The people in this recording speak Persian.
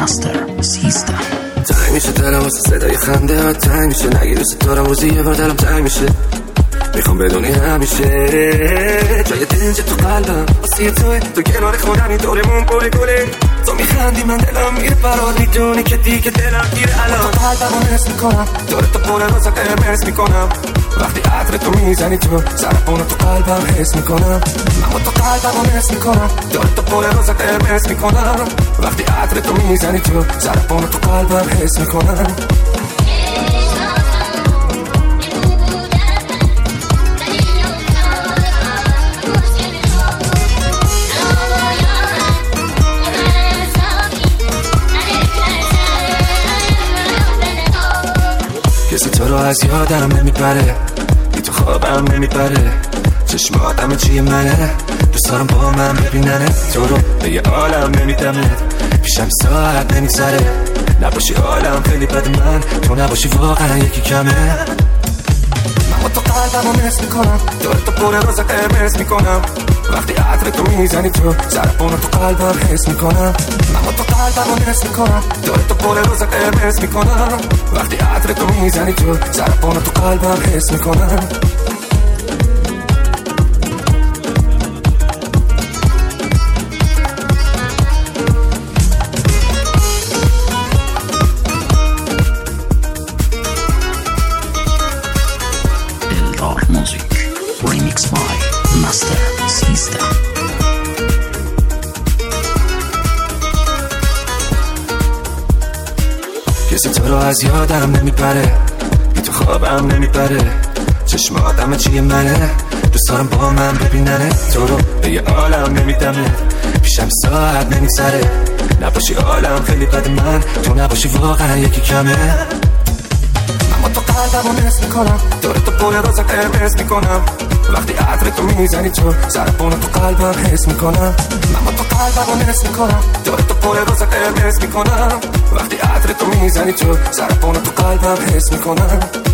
مستر سیستم. تنگ میشه دلم واسه صدای خنده ها، تنگ میشه نگی دوست دارم روزی یه بار دلم تنگ میشه. میخوام بدونی همیشه جای دنج تو قلبم واسه توی تو کنار خودم، دورمون پره گله. تو میخندی من دلم میره فرار، میدونی که دیگه دلم گیره الان. تو قلبمو نصف میکنم دور تو پره روزا قرمز میکنم. وقتی عطر تو میزنی تو سرپونو تو قلبم حس میکنم. من تو قلبمو نصف میکنم دور تو پره روزا قرمز میکنم. وقتی عطر تو میزنی تو سرپونو تو قلبم حس میکنم. کسی تو رو از یادم نمیبره، بی تو خوابم نمیبره. چشماتم چیه منه، دوست دارم با من ببیننه. تو رو به یه عالم نمیدمه، پیشم ساعت نمیگذره. نباشی حالم خیلی بد، من تو نباشی واقعا یکی کمه. من با تو قلبمو نصف میکنم دور تو پره روزا قرمز میکنم. وقتی عطر تو میزنی تو سرپونو تو قلبم حس میکنم. من با تو قلبمو نصف میکنم دور تو پره روزا قرمز میکنم. وقتی عطر تو میزنی تو سرپونو تو قلبم حس میکنم. موزیک ریمیکس بای مستر سیستم. کسی تو رو از یادم نمیبره، بی تو خوابم نمیبره. چشماتم چیه منه، دوست دارم با من ببیننه. تو رو به یه عالم نمیدمه، پیشم ساعت نمیگذره. نباشی عالم خیلی بد، من تو نباشی واقعا یکی کمه. من تو قلبمو نصف میکنم دور تو پره روزا قرمز میکنم. وقتی عطر تو میزنی تو سرپونو تو قلبم حس میکنم. من تو قلبمو نصف میکنم دور تو پره روزا قرمز میکنم. وقتی عطر تو میزنی تو سرپونو تو قلبم حس میکنم.